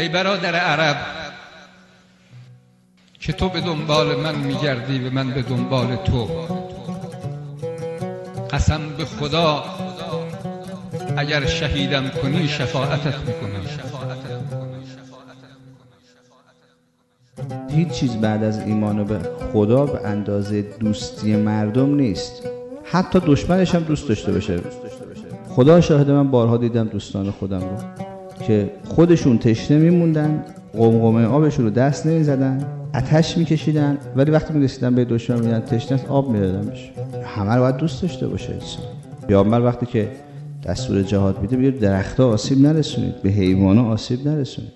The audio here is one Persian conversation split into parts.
ای برادر عرب که تو به دنبال من میگردی و من به دنبال تو، قسم به خدا اگر شهیدم کنی شفاعتت میکنم. هیچ چیز بعد از ایمان به خدا به اندازه دوستی مردم نیست. حتی دشمنش هم دوست داشته باشه. خدا شاهد، من بارها دیدم دوستان خودم رو که خودشون تشنه میموندن، قمقمه آبشون رو دست نمیزدن، آتش میکشیدن، ولی وقتی میرسیدن به دشمن میدن تشنه است آب میدادن بهش. همه رو باید دوست داشته باشه انسان. پیامبر وقتی که دستور جهاد میده میگه درخت‌ها آسیب نرسونید، به حیوانات آسیب نرسونید.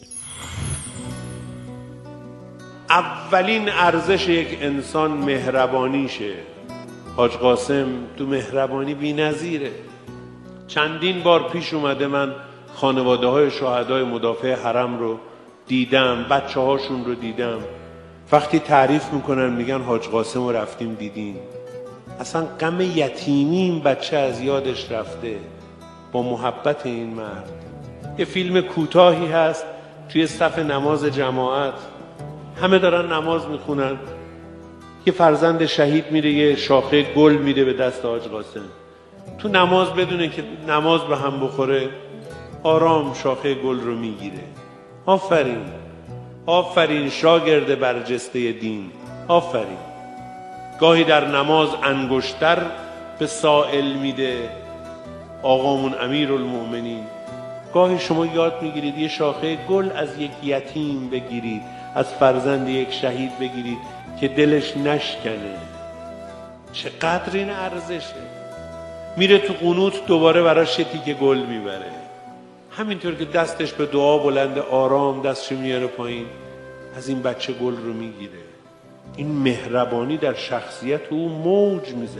اولین ارزش یک انسان مهربانیشه. حاج قاسم تو مهربانی بی‌نظیره. چندین بار پیش اومده من خانواده های شهدای مدافع حرم رو دیدم، بچه هاشون رو دیدم، وقتی تعریف میکنن میگن حاج قاسم رو رفتیم دیدیم، اصلا غم یتیمی این بچه از یادش رفته با محبت این مرد. یه فیلم کوتاهی هست توی صف نماز جماعت، همه دارن نماز میخونن، یه فرزند شهید میره یه شاخه گل میده به دست حاج قاسم، تو نماز بدونه که نماز به هم بخوره آرام شاخه گل رو میگیره. آفرین، آفرین شاگرد برجسته دین، آفرین. گاهی در نماز انگشتر به سائل میده آقامون امیرالمؤمنین، گاهی شما یاد میگیرید یه شاخه گل از یک یتیم بگیرید، از فرزند یک شهید بگیرید که دلش نشکنه. چقدر این ارزشه. میره تو قنوت دوباره براش یه تیکه گل میبره، همینطور که دستش به دعا بلند آرام دستش میاره پایین، از این بچه گل رو میگیره. این مهربانی در شخصیت او موج میزنه.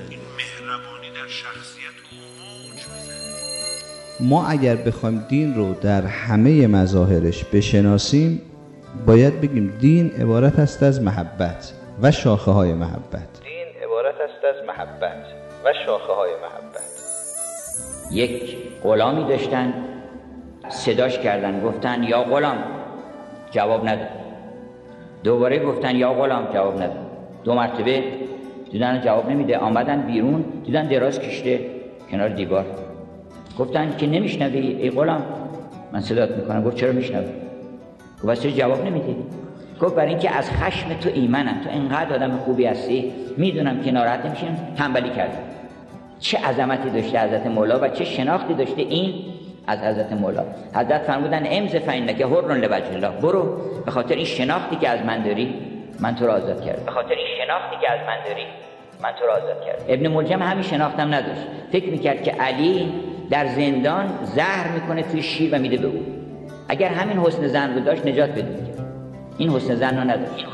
ما اگر بخوایم دین رو در همه مظاهرش بشناسیم باید بگیم دین عبارت است از محبت و شاخه های محبت. دین عبارت است از محبت و شاخه های محبت. یک غلامی داشتن، صداش کردن، گفتن یا غلام، جواب نداد. دوباره گفتن یا غلام، جواب نداد. 2 مرتبه دیدن جواب نمیده، آمدن بیرون دیدن دراز کشیده کنار دیوار. گفتن که نمیشنوی ای غلام؟ من صدات میکنم. گفت چرا میشنوی؟ گفت چرا جواب نمیدی؟ گفت برای اینکه از خشم تو ایمنم، تو انقدر آدم خوبی هستی، میدونم که ناراحت نمیشیم، تنبلی کردم. چه عظمتی داشته حضرت مولا و چه شناختی داشته این از حضرت مولا. حضرت فرمودن امض فانک حر لوجه الله، برو به خاطر این شناختی که از من داری من تو رو آزاد کردم. به خاطر این شناختی که از من داری من تو رو آزاد کردم. ابن ملجم همین شناختم نداشت، فکر میکرد که علی در زندان زهر میکنه توی شیر و میده به او. اگر همین حسن ظن رو داشت نجات پیدا می‌کرد. این حسن ظن رو نداشت.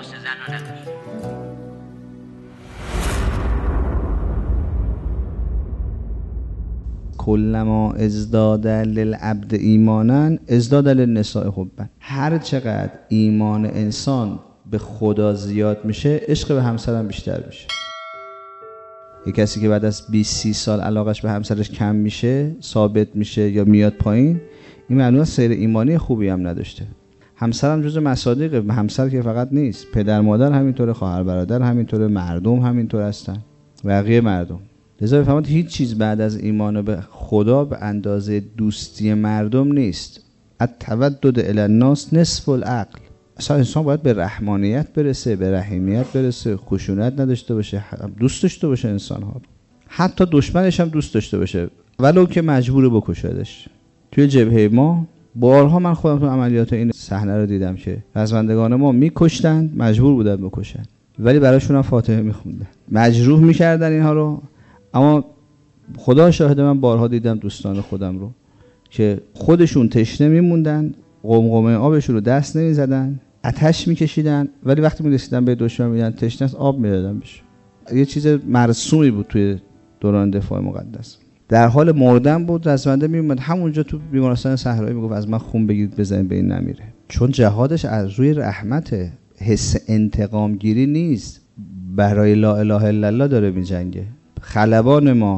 کلما ازداد للعبد ایمانا ازداد للنساء حبا. هر چقدر ایمان انسان به خدا زیاد میشه عشق به همسرم بیشتر میشه. یک کسی که بعد از 20-30 سال علاقش به همسرش کم میشه، ثابت میشه یا میاد پایین، این معنی سیر ایمانی خوبی هم نداشته. همسرم جزء مصادیقه. همسر که فقط نیست، پدر مادر همینطوره، خواهر برادر همینطوره، مردم همینطور هستن، بقیه مردم. لذا بفهمید هیچ چیز بعد از ایمان به خدا به اندازه دوستی مردم نیست. التودد الی الناس نصف العقل. اصلا انسان باید به رحمانیت برسه، به رحیمیت برسه، خشونت نداشته باشه، دوست داشته باشه انسان‌ها. حتی دشمنش هم دوست داشته باشه ولو که مجبور بکشدش. توی جبهه ما بارها من خودم تو عملیات این صحنه رو دیدم که رزمندگان ما میکشتن، مجبور بودن بکشن، ولی براشون هم فاتحه میخوندن، مجروح میکردن اینها رو. اما خدا شاهد، من بارها دیدم دوستان خودم رو که خودشون تشنه میموندن، قمقمه آبشون رو دست نمیزدن، آتش میکشیدن، ولی وقتی میرسیدن به دشمن میدن تشنه است آب میدادن بهش. یه چیز مرسومی بود توی دوران دفاع مقدس. در حال مردن بود، رزمنده میومد همونجا تو بیمارستان صحرایی میگفت از من خون بگیرید بزنید به این نمیره. چون جهادش از روی رحمته، حس انتقام گیری نیست. برای لا اله الا الله داره میجنگه. خلبان ما،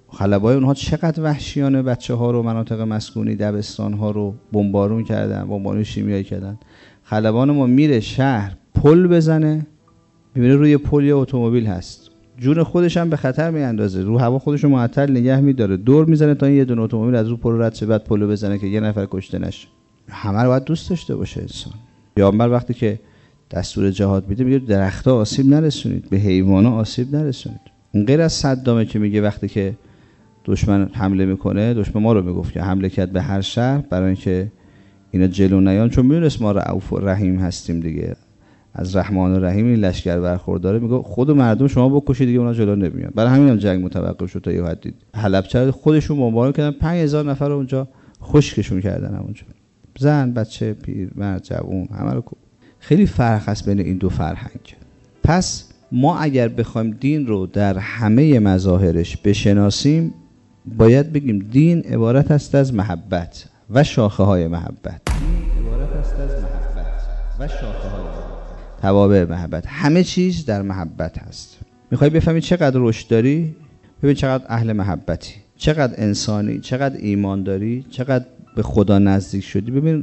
خلبای اونها چقدر وحشیانه بچه ها رو مناطق مسکونی دبستان ها رو بمبارون کردن، بمبارون شیمیایی کردن. خلبان ما میره شهر پل بزنه، میبینه روی پل یه اتومبیل هست، جون خودش هم به خطر میاندازه، رو هوا خودش رو معطل نگه میداره، دور میزنه تا این یه دونه اتومبیل از رو پل رد شه، بعد پلو بزنه که یه نفر کشته نشه. همه رو باید دوست داشته باشه انسان. پیامبر وقتی که دستور جهاد میده میگه درخت‌ها آسیب نرسونید، به حیوانات آسیب نرسونید. این غیر از صدامه که میگه وقتی که دشمن حمله میکنه، دشمن ما رو میگفت که حمله کرد به هر شهر برای اینکه اینا جلو نیان، چون میدونست ما رؤوف رحیم هستیم دیگه، از رحمان و رحیم این لشکر برخورداره، میگه خود مردم شما بکشید دیگه اونا جلو نمیان. برای همین هم جنگ متوقف شد تا یه حدی. حلبچه خودشون بمبارون کردن، 5000 نفر رو اونجا خشکشون کردن، اونجا زن بچه پیر مرد جوون همه رو. خیلی فرق هست بین این دو فرهنگ. پس ما اگر بخوایم دین رو در همه مظاهرش بشناسیم، باید بگیم دین عبارت است از محبت و شاخه های محبت. دین عبارت است از محبت و شاخه های محبت، توابع محبت. همه چیز در محبت هست. میخوای بفهمی چقدر رشد داری؟ ببین چقدر اهل محبتی، چقدر انسانی، چقدر ایمان داری، چقدر به خدا نزدیک شدی. ببین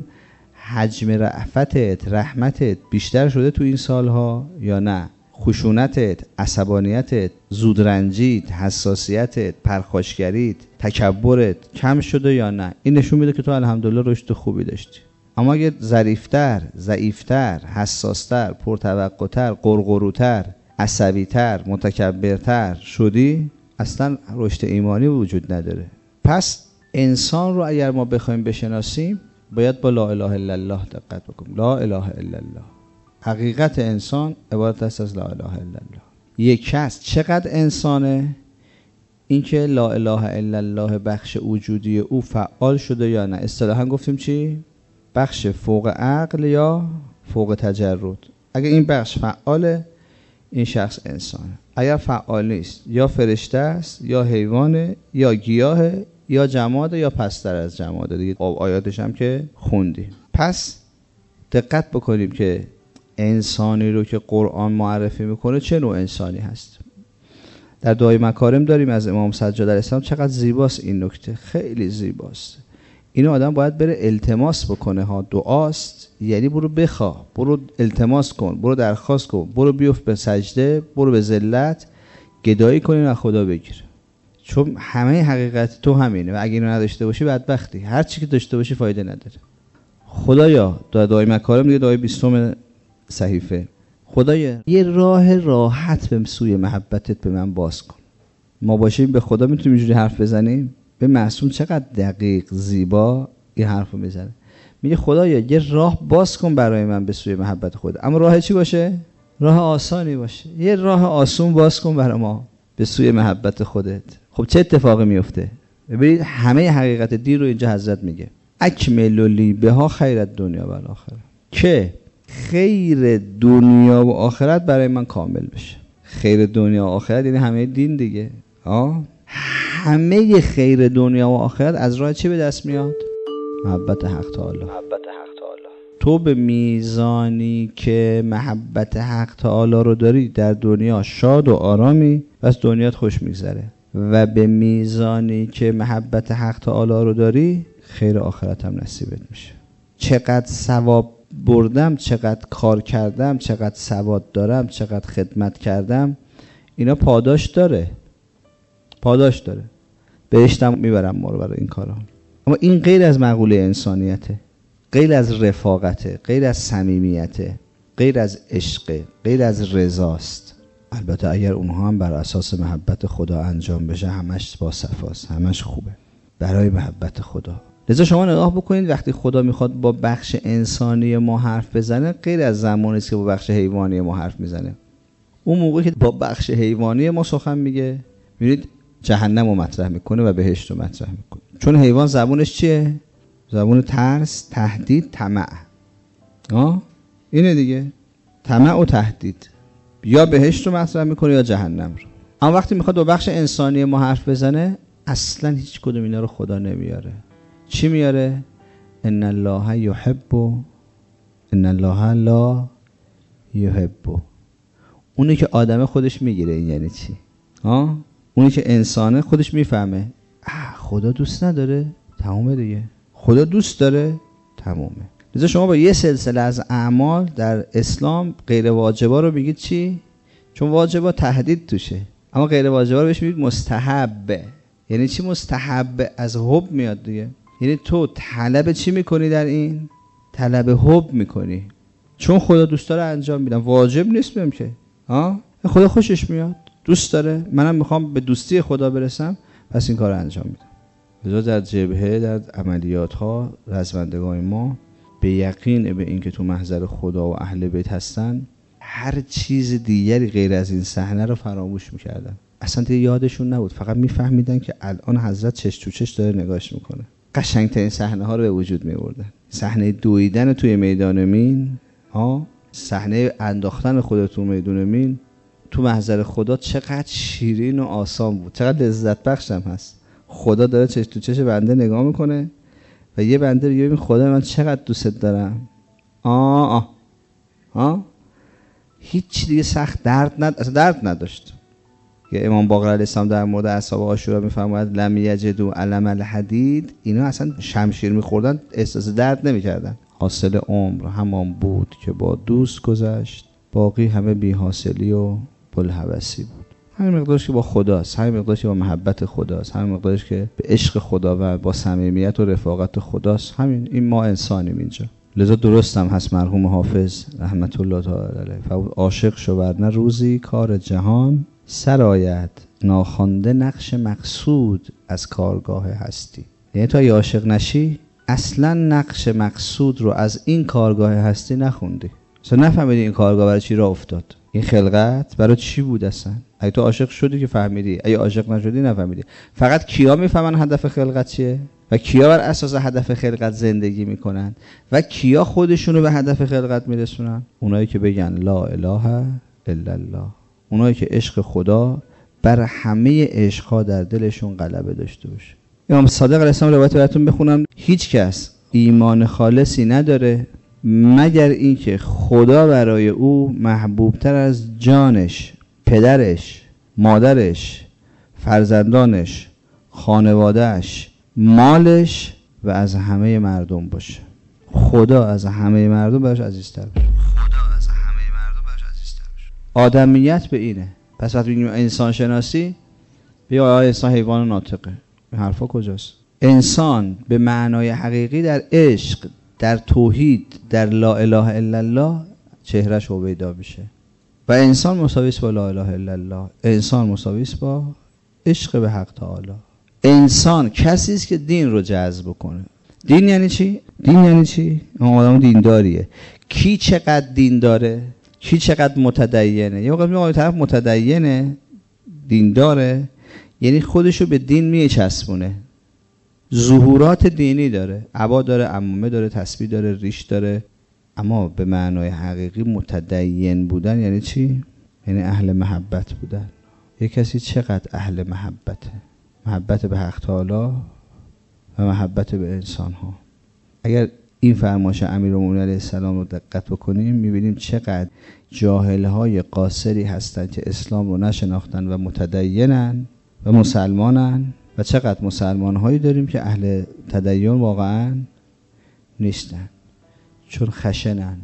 حجم رأفتت، رحمتت بیشتر شده تو این سالها یا نه؟ خشونتت، عصبانیتت، زودرنجیت، حساسیتت، پرخاشگریت، تکبرت کم شده یا نه؟ این نشون میده که تو الحمدلله رشد خوبی داشتی. اما اگه ظریفتر، ضعیفتر، حساستر، پرتوقع‌تر، قرقروتر، عصبیتر، متکبرتر شدی، اصلا رشد ایمانی وجود نداره. پس انسان رو اگر ما بخوایم بشناسیم، باید با لا اله الا الله دقت بکنیم. لا اله الا الله، حقیقت انسان عبارت است از لا اله الا الله. یک کس چقدر انسانه؟ اینکه لا اله الا الله بخش وجودی او فعال شده یا نه. اصطلاحا گفتیم چی؟ بخش فوق عقل یا فوق تجرد. اگر این بخش فعاله، این شخص انسانه. اگر فعال نیست، یا فرشته است، یا حیوانه، یا گیاهه، یا جماده، یا پستر از جماده دیگه. آیاتش هم که خوندیم. پس دقت بکنیم که انسانی رو که قرآن معرفی میکنه چه نوع انسانی هست. در دعای مکارم داریم از امام سجاد علیه السلام. چقدر زیباست این نکته، خیلی زیباست. اینو آدم باید بره التماس بکنه ها. دعاست یعنی برو بخواه، برو التماس کن، برو درخواست کن، برو بیفت به سجده، برو به ذلت گدایی کنی و خدا بگیر. چون همه حقیقت تو همینه و اگه اینو نداشته باشی بدبختی. هر چی که داشته باشی فایده نداره. خدایا، دعای مکارم دیگه دعای 20 صحیفه، خدایا یه راه راحت به سوی محبتت به من باز کن. ما باشیم به خدا میتونیم اینجوری حرف بزنیم؟ به معصوم چقدر دقیق زیبا این حرفو میزنه. میگه خدایا یه راه باز کن برای من به سوی محبت خودت. اما راه چی باشه؟ راه آسانی باشه. یه راه آسون باز کن برای ما به سوی محبت خودت. خب چه اتفاقی میفته؟ ببینید همه حقیقت دین رو اینجا حضرت میگه. اکملوا لی بها خیر الدنیا و الاخره، که خیر دنیا و آخرت برای من کامل بشه. خیر دنیا و آخرت یعنی همه دین دیگه. همه خیر دنیا و آخرت از راه چی به دست میاد؟ محبت حق تعالی. تو به میزانی که محبت حق تعالی رو داری در دنیا شاد و آرامی، بس دنیات خوش میگذره. و به میزانی که محبت حق تعالی رو داری، خیر آخرت هم نصیبت میشه. چقدر ثواب بردم، چقدر کار کردم، چقدر سواد دارم، چقدر خدمت کردم، اینا پاداش داره. پاداش داره. بهشتم میبرم ما رو برای این کارا. اما این غیر از مقوله انسانیته، غیر از رفاقته، غیر از صمیمیته، غیر از عشق، غیر از رضاست. البته اگر اونها هم بر اساس محبت خدا انجام بشه، همش با صفاست، همش خوبه برای محبت خدا. لذا شما نگاه بکنید وقتی خدا میخواد با بخش انسانی ما حرف بزنه، غیر از زمانی است که با بخش حیوانی ما حرف میزنه. اون موقعی که با بخش حیوانی ما سخن میگه، میبینید جهنم رو مطرح میکنه و بهشت رو مطرح میکنه. چون حیوان زبونش چیه؟ زبون ترس، تهدید، طمع. اینه دیگه، طمع و تهدید. یا بهشت رو مطرح میکنه یا جهنم رو. اما وقتی میخواد با بخش انسانی ما حرف بزنه، اصلا هیچ کدوم اینا رو خدا نمیاره. چی میاره؟ ان الله یحب، ان الله لا یحب. اونی که آدم خودش میگیره. این یعنی چی؟ اونی که انسانه خودش میفهمه خدا دوست نداره، تمومه دیگه. خدا دوست داره، تمومه. لذا شما با یه سلسله از اعمال در اسلام غیر واجبا رو میگید چی؟ چون واجبا تهدید توشه، اما غیر واجبا رو بهش میگید مستحب. یعنی چی مستحب؟ از حب میاد دیگه. یعنی تو طلب چی میکنی در این؟ طلب حب میکنی، چون خدا دوست داره انجام میدم. واجب نیست بهم که خدا خوشش میاد، دوست داره، منم میخوام به دوستی خدا برسم، پس این کار رو انجام میدم. لذا در جبهه، در عملیات ها، رزمندگان ما به یقین به این که تو محضر خدا و اهل بیت هستن، هر چیز دیگری غیر از این صحنه رو فراموش میکردن. اصلا دیگه یادشون نبود، فقط میفهمیدن که الان حضرت چش تو چش داره نگاش میکنه. قشنگترین صحنه ها رو به وجود میوردن. صحنه دویدن توی میدان مین، صحنه انداختن خودت تو میدان مین تو محضر خدا چقدر شیرین و آسان بود، چقدر لذت بخش هم هست. خدا داره چش تو چش بنده نگاه میکنه و یه بنده میگه ببین خدا من چقدر دوست دارم. هیچ دیگه سخت درد نداشت. یا امام باقر علیه السلام در مورد اصحاب عاشورا میفرماید لم یجدوا علم الحدید، اینا اصلا شمشیر میخوردن احساس درد نمیکردن. حاصل عمر همان بود که با دوست گذشت، باقی همه بی حاصلی و بلهوسی بود. همین مقدارش که با خداست، همین مقدارش که با محبت خداست، همین مقدارش که به عشق خدا و با صمیمیت و رفاقت خداست. همین، این ما انسانیم اینجا. لذا درستم هست مرحوم حافظ رحمت الله تعالی علیه فرمود عاشق شو ورنه روزی کار جهان سرآید، ناخوانده نقش مقصود از کارگاه هستی. یعنی تو اگه عاشق نشی اصلا نقش مقصود رو از این کارگاه هستی نخوندی، اصلا نفهمیدی این کارگاه برای چی راه افتاد، این خلقت برای چی بود اصلا. اگه تو عاشق شدی که فهمیدی، اگه عاشق نشدی نفهمیدی. فقط کیا میفهمن هدف خلقت چیه و کیا بر اساس هدف خلقت زندگی میکنن و کیا خودشونو به هدف خلقت میرسونن؟ اونایی که بگن لا اله الا الله، اونایی که عشق خدا بر همه عشقها در دلشون غلبه داشته باشه. امام صادق علیه السلام روایت براتون بخونم، هیچ کس ایمان خالصی نداره مگر اینکه خدا برای او محبوبتر از جانش، پدرش، مادرش، فرزندانش، خانوادهش، مالش و از همه مردم باشه. خدا از همه مردم براش عزیزتر باشه. آدمیت به اینه. پس وقتی میگیم انسان شناسی، بیا انسان حیوان ناطقه، این حرفا کجاست؟ انسان به معنای حقیقی در عشق، در توحید، در لا اله الا الله چهرهش هویدا میشه و انسان مساوی است با لا اله الا الله، انسان مساوی است با عشق به حق تعالی. انسان کسی است که دین رو جذب کنه. دین یعنی چی؟ دین یعنی چی؟ آدم دینداریه. کی چقدر دین داره؟ کی چقدر متدینه؟ یه وقت میگم طرف متدینه، دینداره، یعنی خودشو به دین میچسبونه، ظهورات دینی داره، عبا داره، عمامه داره، تسبیح داره، ریش داره، اما به معنای حقیقی متدین بودن یعنی چی؟ یعنی اهل محبت بودن. یک کسی چقدر اهل محبته؟ محبت به حق تعالی و محبت به انسان ها. اگر این فرمایش امیرالمومنین علیه السلام رو دقت بکنیم میبینیم چقدر جاهل‌های قاصری هستند که اسلام رو نشناختن و متدینن و مسلمانن و چقدر مسلمان‌هایی داریم که اهل تدین واقعا نیستن، چون خشنن.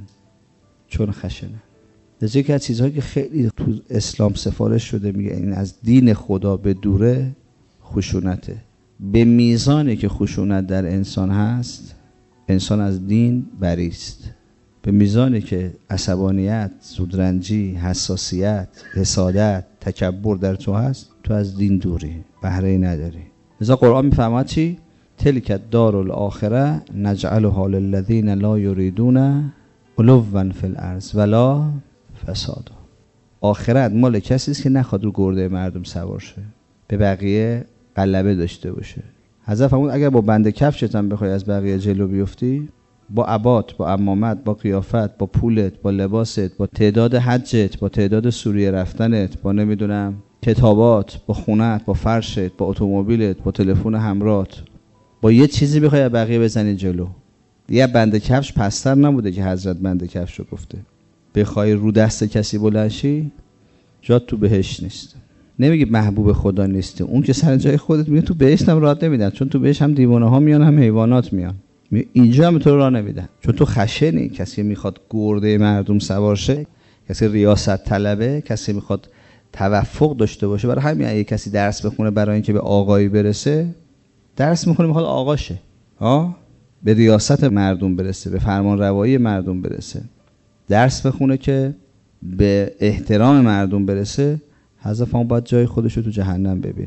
لذا یکی از چیزهایی که خیلی تو اسلام سفارش شده میگه این از دین خدا به دوره خشونته. به میزانی که خشونت در انسان هست انسان از دین بریست. به میزانی که عصبانیت، زودرنجی، حساسیت، حسادت، تکبر در تو هست تو از دین دوری، بهره نداری. لذا قرآن میفرماید چی؟ تلک الدار الاخره نجعلها للذین لا یریدون علوا فی الارض ولا فسادا. آخرت مال کسی است که نخواد رو گرده مردم سوار شه، به بقیه غلبه داشته باشه. حضرت فرمود اگر با بند کفشت هم بخوای از بقیه جلو بیفتی، با عبات، با عمامت، با قیافت، با پولت، با لباست، با تعداد حجت، با تعداد سوریه رفتنت، با نمیدونم کتابات، با خونت، با فرشت، با اتومبیلت، با تلفن همراهت، با یه چیزی بخوای از بقیه بزنی جلو. یه بند کفش پستر نبوده که حضرت بند کفش رو گفته. بخوای رو دست کسی بلند شی، جات تو بهشت نیست. نمیگه محبوب خدا نیستی، اون که سر جای خودت میگه تو بهشت هم راه نمیدن، چون تو بهشت هم دیوانه ها میان هم حیوانات میان، اینجا هم تو رو راه نمیدن چون تو خشنی. کسی میخواد گرده مردم سوار شه، کسی ریاست طلبه، کسی میخواد توفق داشته باشه. برای همین اگه کسی درس بخونه برای اینکه به آقایی برسه، درس میخونه میخواد آقا شه، به ریاست مردم برسه، به فرمان روایی مردم برسه. درس بخونه که به احترام مردم برسه، حذف اون باید جای خودش رو تو جهنم ببینه.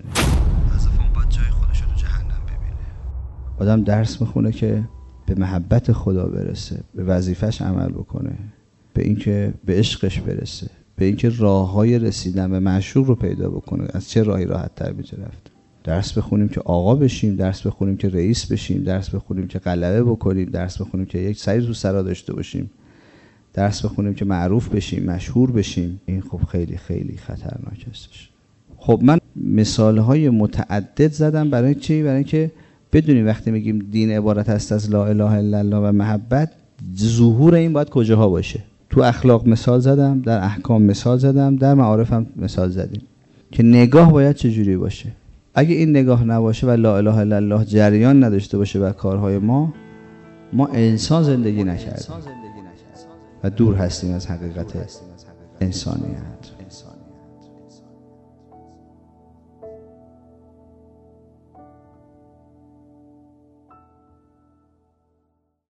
آدم درس میخونه که به محبت خدا برسه، به وظیفش عمل بکنه، به اینکه به عشقش برسه، به اینکه راههای رسیدن به معشوق رو پیدا بکنه. از چه راهی راحت تر میشه رفت؟ درس بخونیم که آقا بشیم، درس بخونیم که رئیس بشیم، درس بخونیم که غلبه بکنیم، درس بخونیم که یک سری تو سرا داشته باشیم، درس بخونیم که معروف بشیم، مشهور بشیم. این خب خیلی خیلی خطرناک هستش. خب من مثالهای متعدد زدم برای چی؟ برای اینکه بدونیم وقتی میگیم دین عبارت است از لا اله الا الله و محبت، ظهور این باید کجاها باشه. تو اخلاق مثال زدم، در احکام مثال زدم، در معارف هم مثال زدیم که نگاه باید چجوری باشه. اگه این نگاه نباشه و لا اله الا الله جریان نداشته باشه بر کارهای ما انسان زندگی نکردیم و دور هستیم از حقیقت انسانیت.